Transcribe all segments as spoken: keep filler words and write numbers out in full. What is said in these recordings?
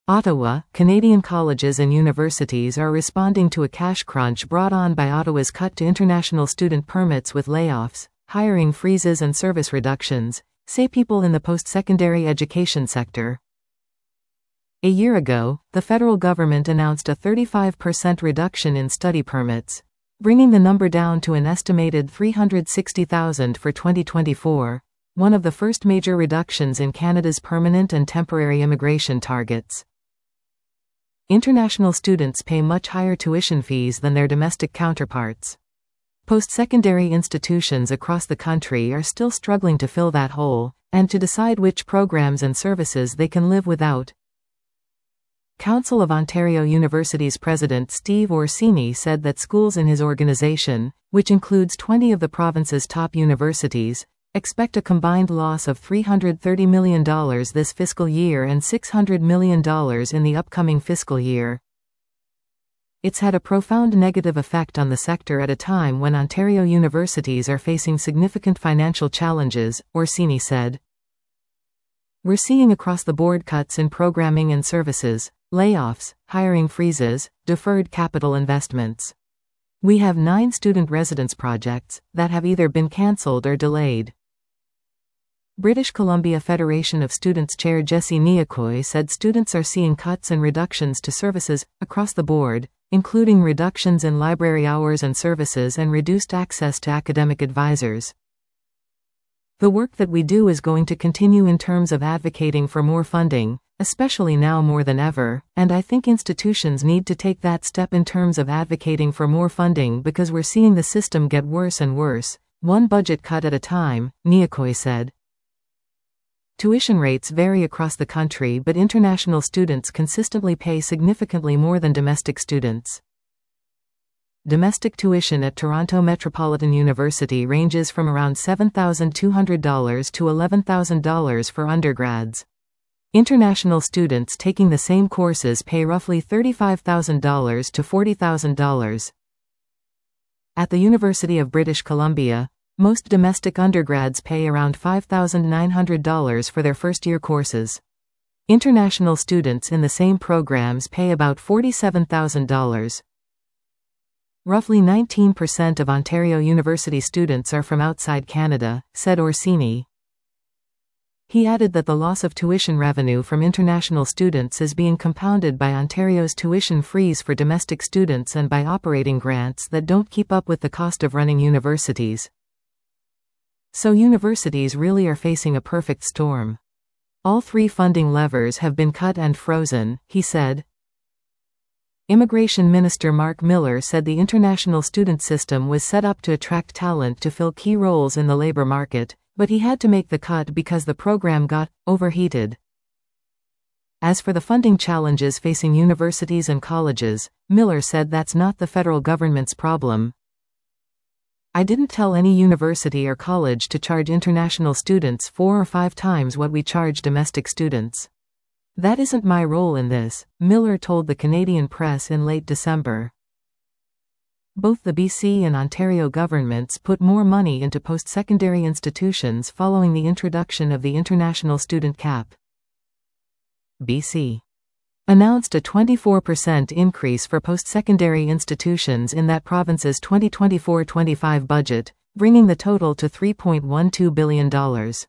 Ottawa, Canadian colleges and universities are responding to a cash crunch brought on by Ottawa's cut to international student permits with layoffs, hiring freezes and service reductions, say people in the post-secondary education sector. A year ago, the federal government announced a thirty-five percent reduction in study permits, bringing the number down to an estimated three hundred sixty thousand for twenty twenty-four, one of the first major reductions in Canada's permanent and temporary immigration targets. International students pay much higher tuition fees than their domestic counterparts. Post-secondary institutions across the country are still struggling to fill that hole, and to decide which programs and services they can live without. Council of Ontario University's president Steve Orsini said that schools in his organization, which includes twenty of the province's top universities, expect a combined loss of three hundred thirty million dollars this fiscal year and six hundred million dollars in the upcoming fiscal year. It's had a profound negative effect on the sector at a time when Ontario universities are facing significant financial challenges, Orsini said. We're seeing across-the-board cuts in programming and services, layoffs, hiring freezes, deferred capital investments. We have nine student residence projects that have either been cancelled or delayed. British Columbia Federation of Students Chair Jesse Niakoy said students are seeing cuts and reductions to services across the board, including reductions in library hours and services and reduced access to academic advisors. The work that we do is going to continue in terms of advocating for more funding, especially now more than ever, and I think institutions need to take that step in terms of advocating for more funding because we're seeing the system get worse and worse, one budget cut at a time, Niakoy said. Tuition rates vary across the country, but international students consistently pay significantly more than domestic students. Domestic tuition at Toronto Metropolitan University ranges from around seven thousand two hundred dollars to eleven thousand dollars for undergrads. International students taking the same courses pay roughly thirty-five thousand dollars to forty thousand dollars. At the University of British Columbia, most domestic undergrads pay around five thousand nine hundred dollars for their first-year courses. International students in the same programs pay about forty-seven thousand dollars. Roughly nineteen percent of Ontario University students are from outside Canada, said Orsini. He added that the loss of tuition revenue from international students is being compounded by Ontario's tuition freeze for domestic students and by operating grants that don't keep up with the cost of running universities. So universities really are facing a perfect storm. All three funding levers have been cut and frozen, he said. Immigration Minister Mark Miller said the international student system was set up to attract talent to fill key roles in the labor market, but he had to make the cut because the program got overheated. As for the funding challenges facing universities and colleges, Miller said that's not the federal government's problem. I didn't tell any university or college to charge international students four or five times what we charge domestic students. That isn't my role in this, Miller told the Canadian press in late December. Both the B C and Ontario governments put more money into post-secondary institutions following the introduction of the international student cap. B C announced a twenty-four percent increase for post-secondary institutions in that province's twenty twenty-four twenty-five budget, bringing the total to three point one two billion dollars.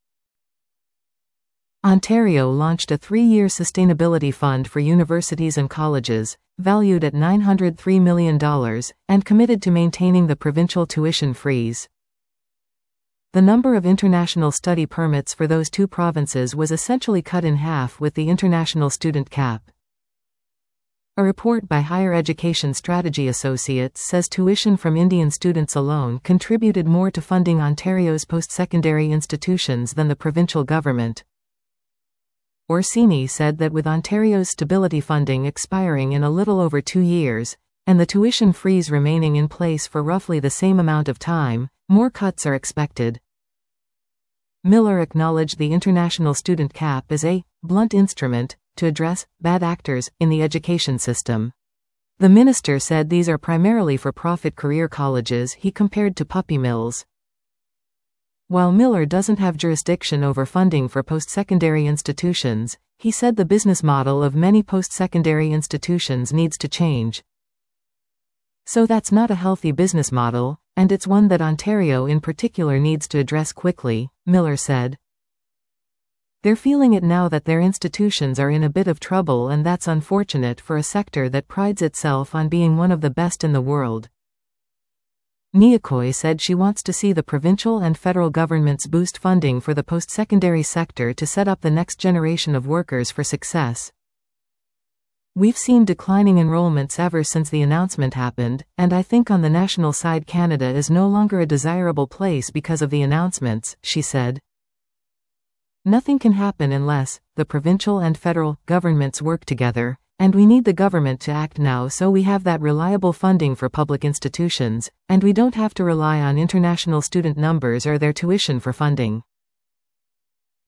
Ontario launched a three-year sustainability fund for universities and colleges, valued at nine hundred three million dollars, and committed to maintaining the provincial tuition freeze. The number of international study permits for those two provinces was essentially cut in half with the international student cap. A report by Higher Education Strategy Associates says tuition from Indian students alone contributed more to funding Ontario's post-secondary institutions than the provincial government. Orsini said that with Ontario's stability funding expiring in a little over two years, and the tuition freeze remaining in place for roughly the same amount of time, more cuts are expected. Miller acknowledged the international student cap as a blunt instrument to address bad actors in the education system. The minister said these are primarily for-profit career colleges he compared to puppy mills. While Miller doesn't have jurisdiction over funding for post-secondary institutions, he said the business model of many post-secondary institutions needs to change. So that's not a healthy business model, and it's one that Ontario in particular needs to address quickly, Miller said. They're feeling it now that their institutions are in a bit of trouble, and that's unfortunate for a sector that prides itself on being one of the best in the world. Niakoy said she wants to see the provincial and federal governments boost funding for the post-secondary sector to set up the next generation of workers for success. We've seen declining enrollments ever since the announcement happened, and I think on the national side Canada is no longer a desirable place because of the announcements, she said. Nothing can happen unless the provincial and federal governments work together, and we need the government to act now so we have that reliable funding for public institutions, and we don't have to rely on international student numbers or their tuition for funding.